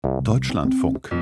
Deutschlandfunk.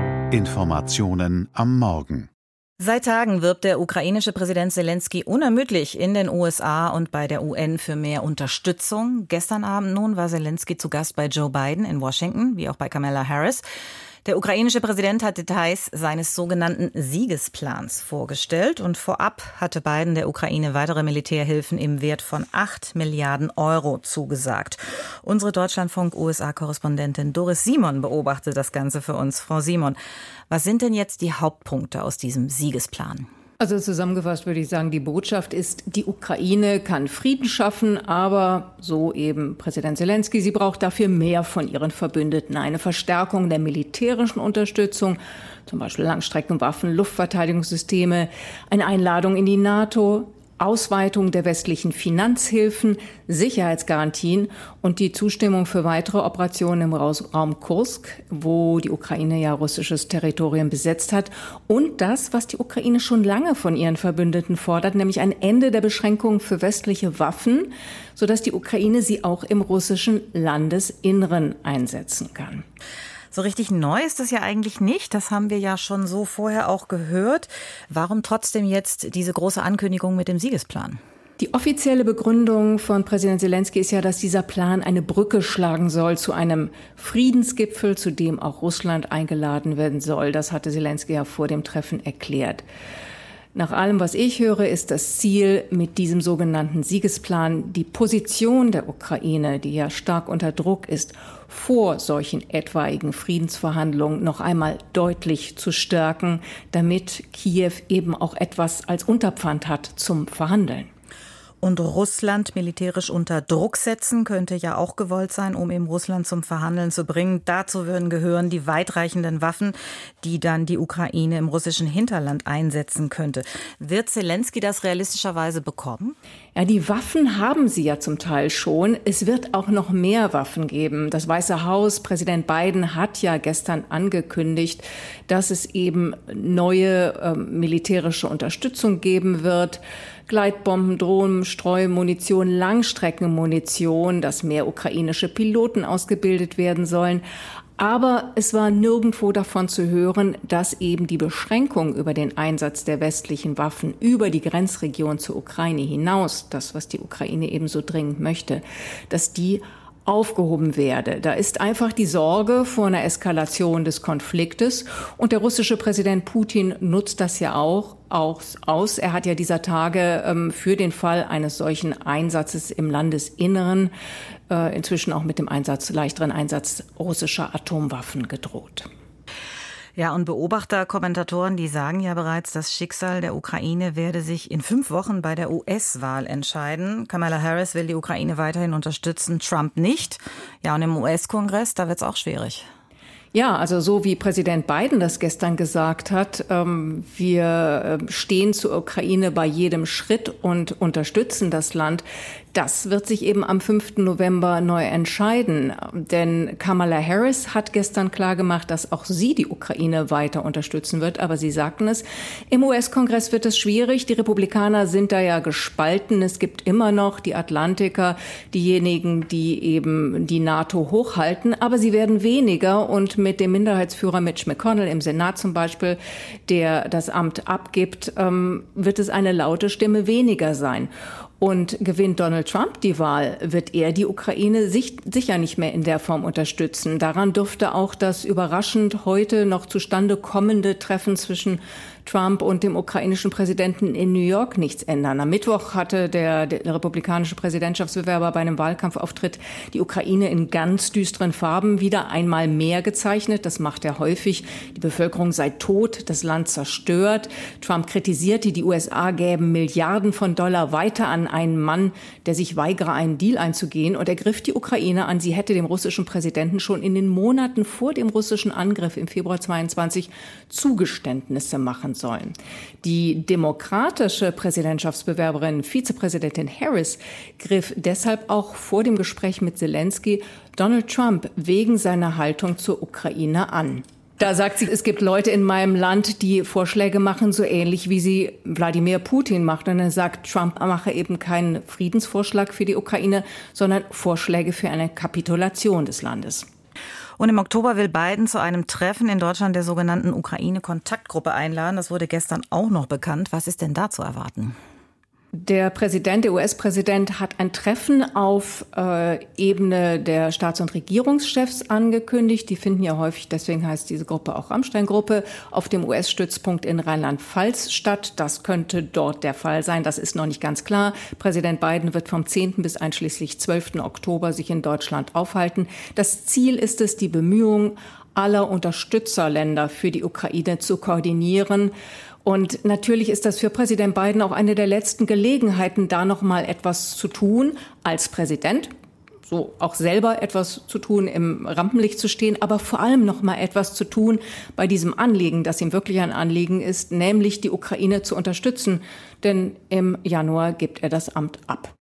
Informationen am Morgen. Seit Tagen wirbt der ukrainische Präsident Selenskyj unermüdlich in den USA und bei der UN für mehr Unterstützung. Gestern Abend nun war Selenskyj zu Gast bei Joe Biden in Washington, wie auch bei Kamala Harris. Der ukrainische Präsident hat Details seines sogenannten Siegesplans vorgestellt und vorab hatte Biden der Ukraine weitere Militärhilfen im Wert von 8 Milliarden Euro zugesagt. Unsere Deutschlandfunk-USA-Korrespondentin Doris Simon beobachtet das Ganze für uns. Frau Simon, was sind denn jetzt die Hauptpunkte aus diesem Siegesplan? Also zusammengefasst würde ich sagen, die Botschaft ist, die Ukraine kann Frieden schaffen, aber so eben Präsident Selenskyj, sie braucht dafür mehr von ihren Verbündeten. Eine Verstärkung der militärischen Unterstützung, zum Beispiel Langstreckenwaffen, Luftverteidigungssysteme, eine Einladung in die NATO, Ausweitung der westlichen Finanzhilfen, Sicherheitsgarantien und die Zustimmung für weitere Operationen im Raum Kursk, wo die Ukraine ja russisches Territorium besetzt hat. Und das, was die Ukraine schon lange von ihren Verbündeten fordert, nämlich ein Ende der Beschränkungen für westliche Waffen, sodass die Ukraine sie auch im russischen Landesinneren einsetzen kann. So richtig neu ist das ja eigentlich nicht. Das haben wir ja schon so vorher auch gehört. Warum trotzdem jetzt diese große Ankündigung mit dem Siegesplan? Die offizielle Begründung von Präsident Selenskyj ist ja, dass dieser Plan eine Brücke schlagen soll zu einem Friedensgipfel, zu dem auch Russland eingeladen werden soll. Das hatte Selenskyj ja vor dem Treffen erklärt. Nach allem, was ich höre, ist das Ziel mit diesem sogenannten Siegesplan, die Position der Ukraine, die ja stark unter Druck ist, vor solchen etwaigen Friedensverhandlungen noch einmal deutlich zu stärken, damit Kiew eben auch etwas als Unterpfand hat zum Verhandeln. Und Russland militärisch unter Druck setzen könnte ja auch gewollt sein, um eben Russland zum Verhandeln zu bringen. Dazu würden gehören die weitreichenden Waffen, die dann die Ukraine im russischen Hinterland einsetzen könnte. Wird Selenskyj das realistischerweise bekommen? Ja, die Waffen haben sie ja zum Teil schon. Es wird auch noch mehr Waffen geben. Das Weiße Haus, Präsident Biden hat ja gestern angekündigt, dass es eben neue militärische Unterstützung geben wird. Gleitbomben, Drohnen, Streumunition, Langstreckenmunition, dass mehr ukrainische Piloten ausgebildet werden sollen. Aber es war nirgendwo davon zu hören, dass eben die Beschränkung über den Einsatz der westlichen Waffen über die Grenzregion zur Ukraine hinaus, das, was die Ukraine eben so dringend möchte, dass die aufgehoben werde. Da ist einfach die Sorge vor einer Eskalation des Konfliktes. Und der russische Präsident Putin nutzt das ja auch aus. Er hat ja dieser Tage für den Fall eines solchen Einsatzes im Landesinneren inzwischen auch mit dem leichteren Einsatz russischer Atomwaffen gedroht. Ja, und Beobachter, Kommentatoren, die sagen ja bereits, das Schicksal der Ukraine werde sich in 5 Wochen bei der US-Wahl entscheiden. Kamala Harris will die Ukraine weiterhin unterstützen, Trump nicht. Ja, und im US-Kongress, da wird es auch schwierig. Ja, also so wie Präsident Biden das gestern gesagt hat, wir stehen zur Ukraine bei jedem Schritt und unterstützen das Land. Das wird sich eben am 5. November neu entscheiden. Denn Kamala Harris hat gestern klargemacht, dass auch sie die Ukraine weiter unterstützen wird. Aber sie sagten es, im US-Kongress wird es schwierig. Die Republikaner sind da ja gespalten. Es gibt immer noch die Atlantiker, diejenigen, die eben die NATO hochhalten. Aber sie werden weniger. Und mit dem Minderheitsführer Mitch McConnell im Senat zum Beispiel, der das Amt abgibt, wird es eine laute Stimme weniger sein. Und gewinnt Donald Trump die Wahl, wird er die Ukraine sicher nicht mehr in der Form unterstützen. Daran dürfte auch das überraschend heute noch zustande kommende Treffen zwischen Trump und dem ukrainischen Präsidenten in New York nichts ändern. Am Mittwoch hatte der republikanische Präsidentschaftsbewerber bei einem Wahlkampfauftritt die Ukraine in ganz düsteren Farben wieder einmal mehr gezeichnet. Das macht er häufig. Die Bevölkerung sei tot, das Land zerstört. Trump kritisierte, die USA gäben Milliarden von Dollar weiter an einen Mann, der sich weigere, einen Deal einzugehen. Und er griff die Ukraine an. Sie hätte dem russischen Präsidenten schon in den Monaten vor dem russischen Angriff im Februar 22 Zugeständnisse machen sollen. Die demokratische Präsidentschaftsbewerberin, Vizepräsidentin Harris, griff deshalb auch vor dem Gespräch mit Selenskyj Donald Trump wegen seiner Haltung zur Ukraine an. Da sagt sie, es gibt Leute in meinem Land, die Vorschläge machen, so ähnlich wie sie Wladimir Putin macht. Und dann sagt Trump, mache eben keinen Friedensvorschlag für die Ukraine, sondern Vorschläge für eine Kapitulation des Landes. Und im Oktober will Biden zu einem Treffen in Deutschland der sogenannten Ukraine-Kontaktgruppe einladen. Das wurde gestern auch noch bekannt. Was ist denn da zu erwarten? Der US-Präsident hat ein Treffen auf Ebene der Staats- und Regierungschefs angekündigt. Die finden ja häufig, deswegen heißt diese Gruppe auch Rammstein-Gruppe, auf dem US-Stützpunkt in Rheinland-Pfalz statt. Das könnte dort der Fall sein. Das ist noch nicht ganz klar. Präsident Biden wird vom 10. bis einschließlich 12. Oktober sich in Deutschland aufhalten. Das Ziel ist es, die Bemühungen aller Unterstützerländer für die Ukraine zu koordinieren. Und natürlich ist das für Präsident Biden auch eine der letzten Gelegenheiten, da noch mal etwas zu tun als Präsident, so auch selber etwas zu tun, im Rampenlicht zu stehen, aber vor allem noch mal etwas zu tun bei diesem Anliegen, das ihm wirklich ein Anliegen ist, nämlich die Ukraine zu unterstützen. Denn im Januar gibt er das Amt ab.